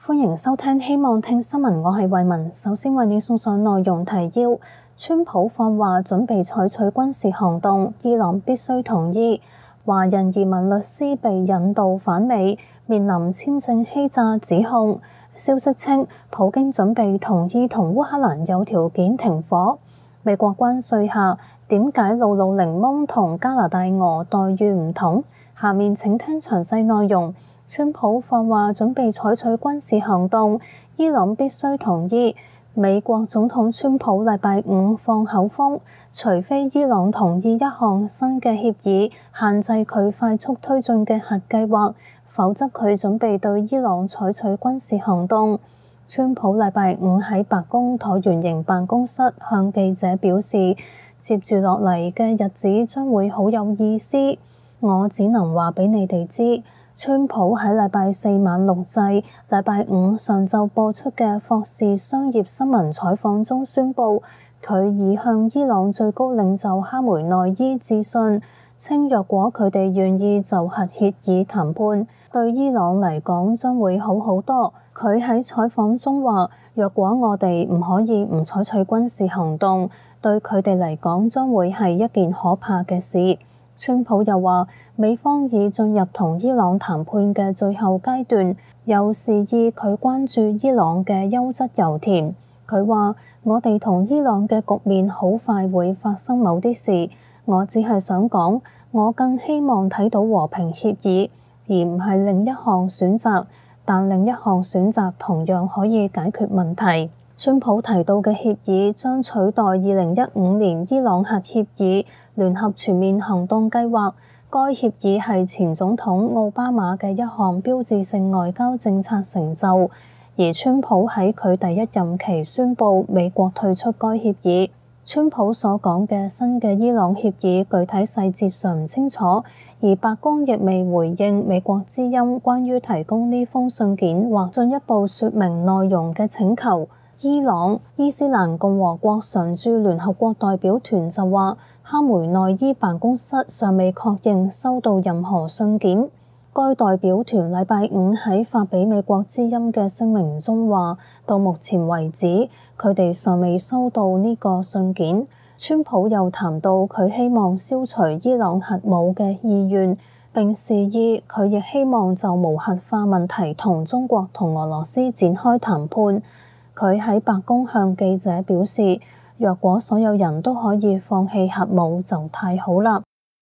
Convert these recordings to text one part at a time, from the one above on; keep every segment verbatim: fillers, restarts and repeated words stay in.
歡迎收聽，希望聽新聞，我係慧雯。首先為你送上內容提要：川普放話準備採取軍事行動，伊朗必須同意；華人移民律師被引渡返美，面臨簽證欺詐指控。消息稱，普京準備同意同烏克蘭有條件停火。美國關稅下，點解露露檸檬同加拿大鵝待遇唔同？下面請聽詳細內容。川普放話準備採取軍事行動，伊朗必須同意。美國總統川普禮拜五放口風，除非伊朗同意一項新嘅協議，限制佢快速推進嘅核計劃，否則佢準備對伊朗採取軍事行動。川普禮拜五喺白宮橢圓形辦公室向記者表示，接住落嚟嘅日子將會好有意思，我只能話俾你哋知。川普喺禮拜四晚錄製，禮拜五上晝播出嘅霍士商業新聞採訪中宣布，佢已向伊朗最高領袖哈梅內伊致信，稱若果佢哋願意就核協議談判，對伊朗嚟講將會好好多。佢喺採訪中話，若果我哋唔可以唔採取軍事行動，對佢哋嚟講將會係一件可怕嘅事。川普又話，美方已進入同伊朗談判嘅最後階段，又示意佢關注伊朗嘅優質油田。佢話，我哋同伊朗嘅局面好快會發生某啲事，我只係想講，我更希望睇到和平協議，而唔係另一項選擇，但另一項選擇同樣可以解決問題。川普提到嘅協議將取代二零一五年伊朗核協議聯合全面行動計劃。該協議係前總統奧巴馬嘅一項標誌性外交政策成就，而川普喺佢第一任期宣布美國退出該協議。川普所講嘅新嘅伊朗協議具體細節尚唔清楚，而白宮亦未回應美國之音關於提供呢封信件或進一步說明內容嘅請求。伊朗伊斯蘭共和國常駐聯合國代表團就話，哈梅內伊辦公室尚未確認收到任何信件。該代表團禮拜五喺發俾美國之音嘅聲明中話，到目前為止，佢哋尚未收到呢個信件。川普又談到佢希望消除伊朗核武嘅意願，並示意佢亦希望就無核化問題同中國同俄羅斯展開談判。佢喺白宮向記者表示，若果所有人都可以放棄核武就太好啦。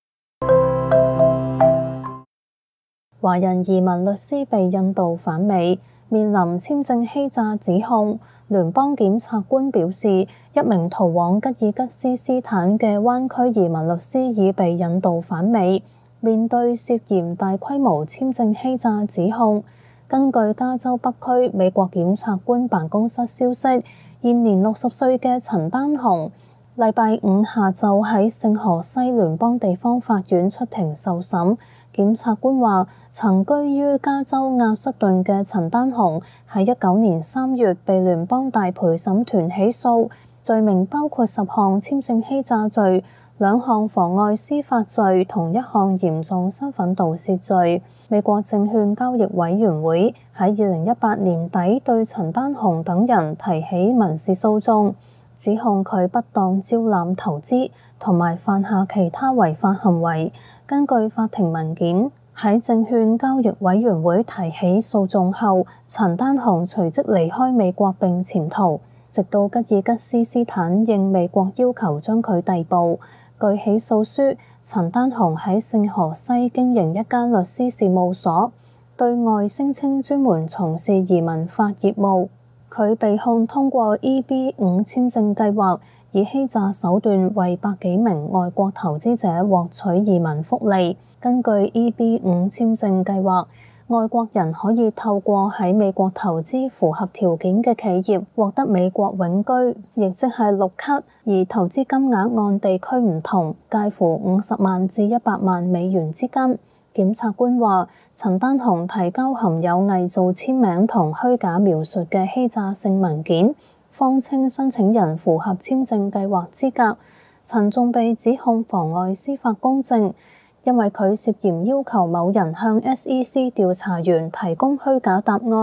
華人移民律師被引渡返美，面臨簽證欺詐指控。聯邦檢察官表示，一名逃往吉爾吉斯斯坦嘅灣區移民律師已被引渡返美，面對涉嫌大規模簽證欺詐指控。根據加州北區美國檢察官辦公室消息，現年六十歲嘅陳丹雄，禮拜五下晝喺聖荷西聯邦地方法院出庭受審。檢察官話，曾居於加州亞瑟頓嘅陳丹雄喺一九年三月被聯邦大陪審團起訴，罪名包括十項簽證欺詐罪、兩項妨礙司法罪同一項嚴重身份盜竊罪。美國證券交易委員會喺二零一八年底對陳丹雄等人提起民事訴訟，指控佢不當招攬投資同埋犯下其他違法行為。根據法庭文件，喺證券交易委員會提起訴訟後，陳丹雄隨即離開美國並潛逃，直到吉爾吉斯斯坦應美國要求將佢逮捕。據起訴書，陳丹雄喺聖荷西經營一間律師事務所，對外聲稱專門從事移民法業務。佢被控通過 E B 五簽證計劃，以欺詐手段為百幾名外國投資者獲取移民福利。根據 E B 五簽證計劃，外國人可以透過喺美國投資符合條件嘅企業獲得美國永居，亦即係綠卡，而投資金額按地區唔同，介乎五十萬至一百萬美元之間。檢察官話，陳丹雄提交含有偽造簽名同虛假描述嘅欺詐性文件，謊稱申請人符合簽證計劃資格。陳仲被指控妨礙司法公正，因為佢涉嫌要求某人向 S E C 調查員提供虛假答案，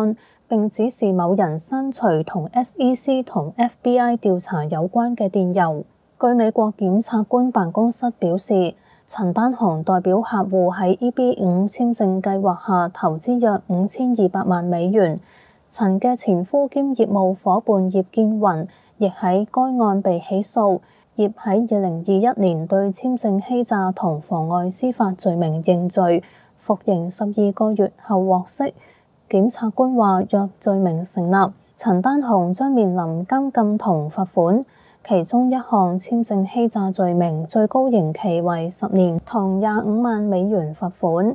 並指示某人刪除同 S E C 同 F B I 調查有關嘅電郵。據美國檢察官辦公室表示，陳丹雄代表客戶喺 E B 五簽證計劃下投資約五千二百萬美元。陳嘅前夫兼業務夥伴葉建雲亦喺該案被起訴。葉喺二零二一年對簽證欺詐同妨礙司法罪名認罪，服刑十二個月後獲釋。檢察官話，若罪名成立，陳丹雄將面臨監禁同罰款。其中一項簽證欺詐罪名最高刑期為十年同廿五萬美元罰款。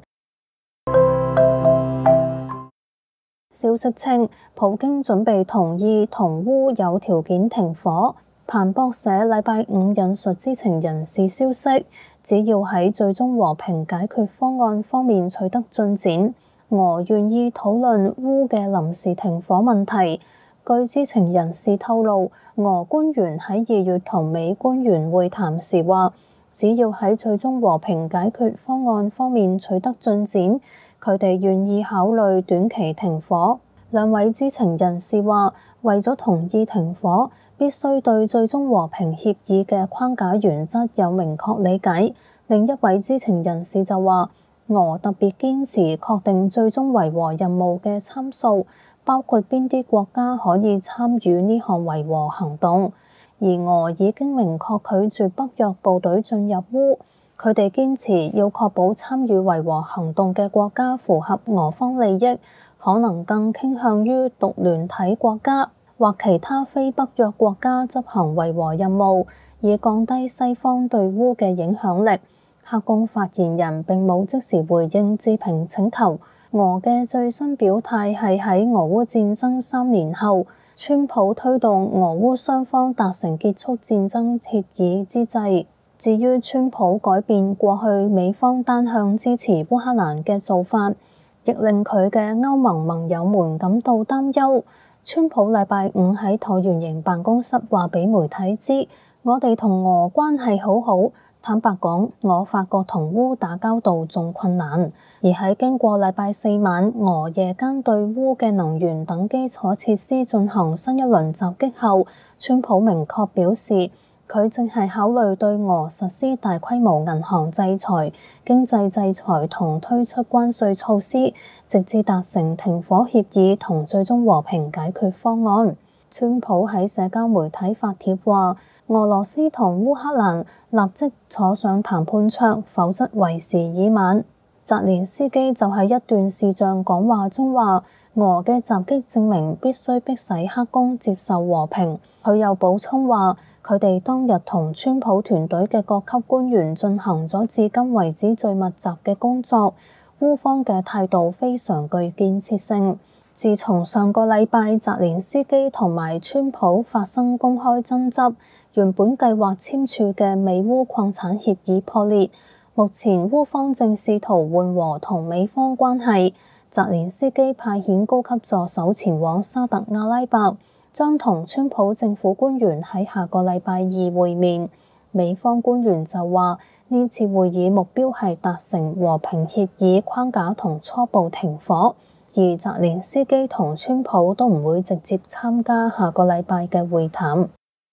消息稱，普京準備同意同烏有條件停火。彭博社禮拜五引述知情人士消息，只要喺最終和平解決方案方面取得進展，俄願意討論烏嘅臨時停火問題。據知情人士透露，俄官員喺二月同美官員會談時話，只要喺最終和平解決方案方面取得進展，佢哋願意考慮短期停火。兩位知情人士話，為咗同意停火，必須對最終和平協議嘅框架原則有明確理解。另一位知情人士就話，俄特別堅持確定最終維和任務嘅參數，包括邊啲國家可以參與呢項維和行動，而俄已經明確拒絕北約部隊進入烏。佢哋堅持要確保參與維和行動嘅國家符合俄方利益，可能更傾向於獨聯體國家或其他非北約國家執行維和任務，以降低西方對烏嘅影響力。克宮發言人並冇即時回應置評請求。俄嘅最新表態係喺俄烏戰爭三年後，川普推動俄烏雙方達成結束戰爭協議之際。至於川普改變過去美方單向支持烏克蘭嘅做法，亦令佢嘅歐盟盟友們感到擔憂。川普禮拜五喺橢圓形辦公室話俾媒體知，我哋同俄關係好好。坦白講，我發覺同烏打交道仲困難。而喺經過禮拜四晚俄夜間對烏嘅能源等基礎設施進行新一輪襲擊後，川普明確表示，佢正係考慮對俄實施大規模銀行制裁、經濟制裁同推出關稅措施，直至達成停火協議同最終和平解決方案。川普喺社交媒體發帖話，俄羅斯同烏克蘭立即坐上談判桌，否則為時已晚。澤連斯基就喺一段視像講話中話，俄嘅襲擊證明必須迫使克宮接受和平。佢又補充話，佢哋當日同川普團隊嘅各級官員進行咗至今為止最密集嘅工作，烏方嘅態度非常具建設性。自從上個禮拜澤連斯基同埋川普發生公開爭執，原本計劃簽署嘅美烏礦產協議破裂，目前烏方正試圖緩和同美方關係。澤連斯基派遣高級助手前往沙特阿拉伯，將同川普政府官員喺下個禮拜二會面。美方官員就話，呢次會議目標係達成和平協議框架同初步停火，而澤連斯基同川普都唔會直接參加下個禮拜嘅會談。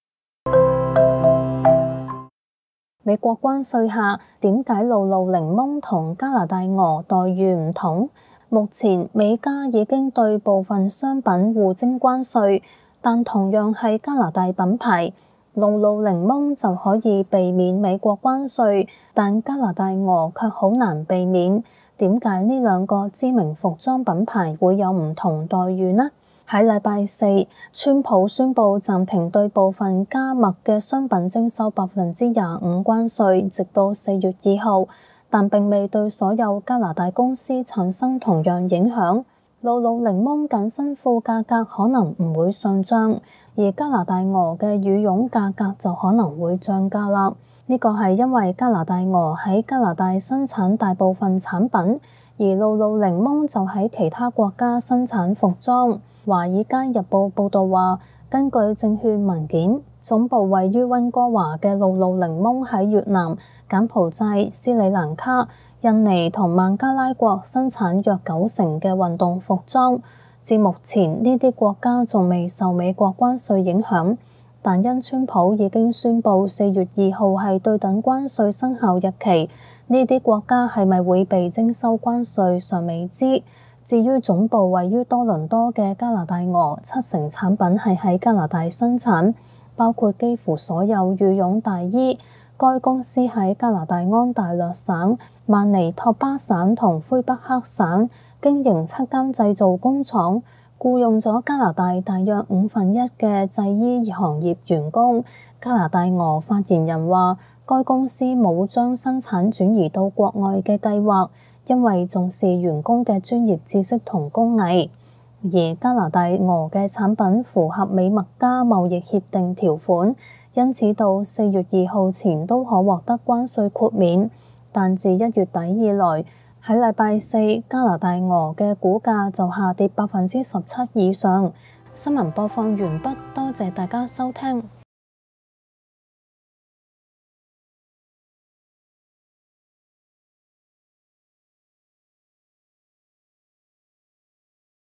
美國關稅下，點解露露檸檬同加拿大鵝待遇唔同？目前美加已經對部分商品互徵關稅，但同樣係加拿大品牌，露露檸檬就可以避免美國關稅，但加拿大鵝卻好難避免。點解呢兩個知名服裝品牌會有唔同待遇呢？喺禮拜四，川普宣布暫停對部分加墨嘅商品徵收百分之廿五關稅，直到四月二號，但並未對所有加拿大公司產生同樣影響。露露檸檬緊身褲價格可能唔會上漲，而加拿大鵝嘅羽絨價格就可能會漲價啦。呢個係因為加拿大鵝喺加拿大生產大部分產品，而露露檸檬就喺其他國家生產服裝。《華爾街日報》報導話，根據證券文件，總部位於溫哥華嘅露露檸檬喺越南、柬埔寨、斯里蘭卡、印尼同孟加拉國生產約九成嘅運動服裝。 至目前呢啲國家仲未受美國關稅影響，但因川普已經宣布四月二號係對等關稅生效日期，呢啲國家係咪會被徵收關稅尚未知。至於總部位於多倫多嘅加拿大鵝，七成產品係喺加拿大生產，包括幾乎所有羽絨大衣。該公司喺加拿大安大略省、曼尼托巴省同魁北克省經營七間製造工廠，僱用咗加拿大大約五分一嘅製衣行業員工。加拿大鵝發言人話，該公司冇將生產轉移到國外嘅計劃，因為重視員工嘅專業知識同工藝。而加拿大鵝嘅產品符合美墨加貿易協定條款，因此到四月二號前都可獲得關稅豁免。但自一月底以來，喺禮拜四加拿大鵝嘅股價就下跌百分之十七以上。新聞播放完畢，多謝大家收聽。